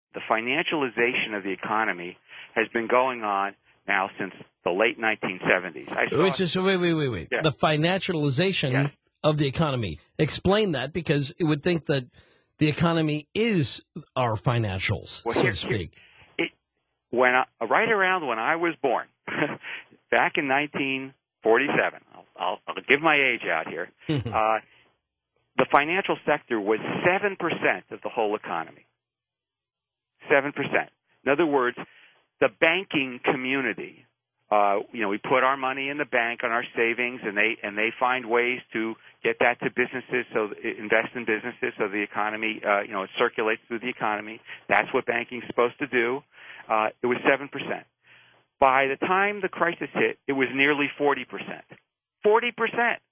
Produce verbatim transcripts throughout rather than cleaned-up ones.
the financialization of the economy has been going on now since the late nineteen seventies. I saw wait, just, wait, wait, wait, wait. Yeah. The financialization Yes. of the economy. Explain that, because it would think that the economy is our financials, Well, so here- to speak. It, when I, right around when I was born, back in nineteen forty-seven, I'll, I'll, I'll give my age out here, uh, the financial sector was seven percent of the whole economy. seven percent. In other words, the banking community, uh, you know, we put our money in the bank on our savings, and they and they find ways to get that to businesses, so invest in businesses, so the economy, uh, you know, it circulates through the economy. That's what banking's supposed to do. Uh, it was seven percent. By the time the crisis hit, it was nearly forty percent. forty percent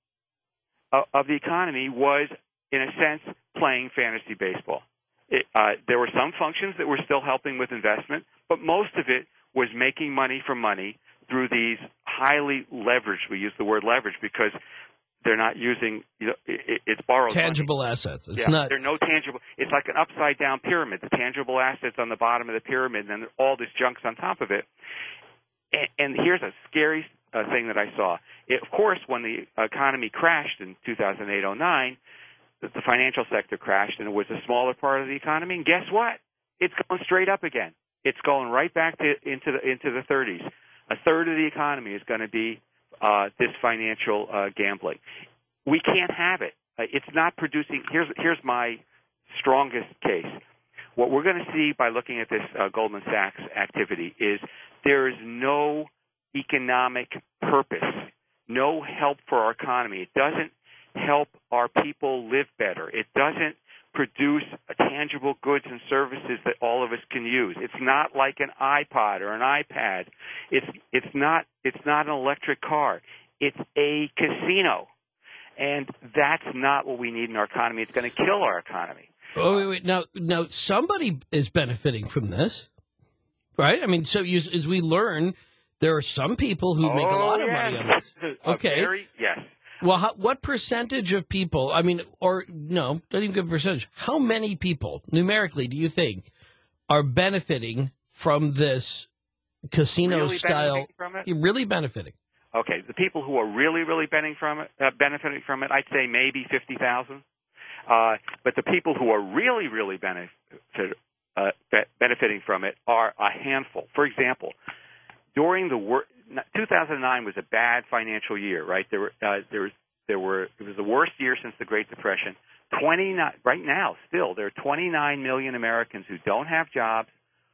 of, of the economy was, in a sense, playing fantasy baseball. It, uh, there were some functions that were still helping with investment, but most of it was making money from money through these highly leveraged, we use the word leverage because they're not using, you know, it, it's borrowed Tangible money. assets. It's yeah, not. There are no tangible. It's like an upside down pyramid. The tangible assets on the bottom of the pyramid, and then all this junk's on top of it. And, and here's a scary uh, thing that I saw. It, of course, when the economy crashed in two thousand eight oh nine, the, the financial sector crashed, and it was a smaller part of the economy. And guess what? It's going straight up again. It's going right back to into the into the thirties. A third of the economy is going to be uh, this financial uh, gambling. We can't have it. Uh, it's not producing. Here's here's my strongest case. What we're going to see by looking at this uh, Goldman Sachs activity is there is no economic purpose, no help for our economy. It doesn't help our people live better. It doesn't produce tangible goods and services that all of us can use. It's not like an iPod or an iPad. It's it's not it's not an electric car. It's a casino. And that's not what we need in our economy. It's going to kill our economy. Oh, wait, wait. Now, now, somebody is benefiting from this, right? I mean, so you, as we learn, there are some people who oh, make a lot of yes. money on this. A Okay. Very, yes. Well, how, what percentage of people, I mean, or no, don't even give a percentage. How many people, numerically, do you think are benefiting from this casino Really style? benefiting from it? Really benefiting. Okay, the people who are really, really benefiting from it, uh, benefiting from it, I'd say maybe fifty thousand. Uh, but the people who are really, really benefit, uh, be- benefiting from it are a handful. For example, during the wor- two thousand nine was a bad financial year, right? There were, uh, there was, there were, it was the worst year since the Great Depression. twenty-nine right now, still, there are twenty-nine million Americans who don't have jobs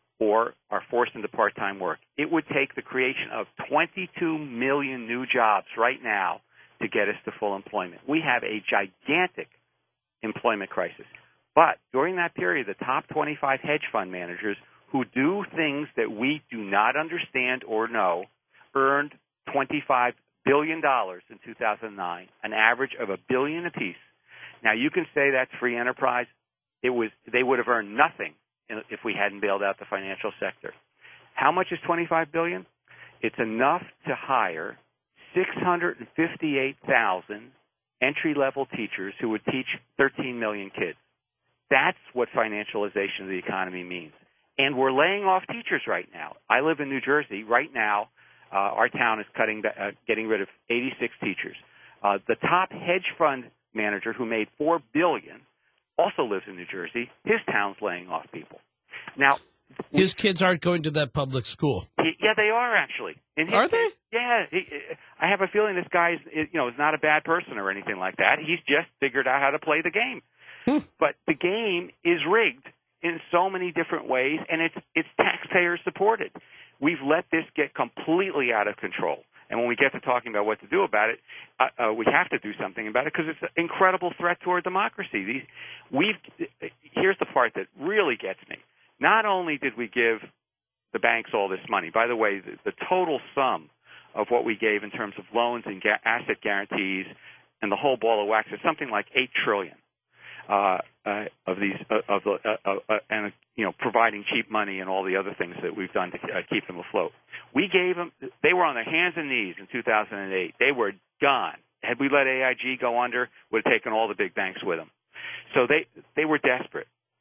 or are forced into part-time work. It would take the creation of twenty-two million new jobs right now to get us to full employment. We have a gigantic employment crisis. But during that period, the top twenty-five hedge fund managers who do things that we do not understand or know earned twenty-five billion dollars in two thousand nine, an average of a billion apiece. Now, you can say that's free enterprise. It was, they would have earned nothing if we hadn't bailed out the financial sector. How much is twenty-five billion dollars? It's enough to hire six hundred fifty-eight thousand entry-level teachers who would teach thirteen million kids. That's what financialization of the economy means. And we're laying off teachers right now. I live in New Jersey. Right now, uh, our town is cutting, uh, getting rid of eighty-six teachers. Uh, the top hedge fund manager who made four billion dollars also lives in New Jersey. His town's laying off people. Now, his kids aren't going to that public school. He, yeah, they are actually. In his are they? Case, yeah. He, I have a feeling this guy, is, you know, is not a bad person or anything like that. He's just figured out how to play the game. Hmm. But the game is rigged in so many different ways, and it's it's taxpayer supported. We've let this get completely out of control. And when we get to talking about what to do about it, uh, uh, we have to do something about it because it's an incredible threat to our democracy. These, we've here's the part that really gets me. Not only did we give the banks all this money, by the way, the, the total sum of what we gave in terms of loans and ga- asset guarantees and the whole ball of wax is something like eight trillion dollars uh, uh, of these uh, of the uh, uh, uh, and you know providing cheap money and all the other things that we've done to uh, keep them afloat. We gave them; they were on their hands and knees in two thousand eight. They were gone. Had we let A I G go under, would have taken all the big banks with them. So they they were desperate.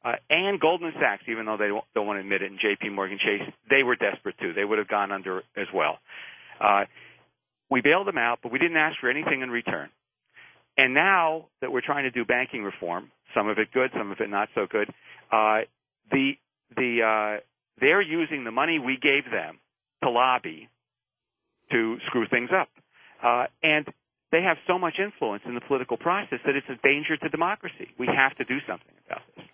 uh, and Goldman Sachs, even though they don't, don't want to admit it, and J P Morgan Chase, they were desperate too. They would have gone under as well. Uh, we bailed them out, but we didn't ask for anything in return. And now that we're trying to do banking reform, some of it good, some of it not so good, uh, the the uh, they're using the money we gave them to lobby to screw things up. Uh, and they have so much influence in the political process that it's a danger to democracy. We have to do something about this.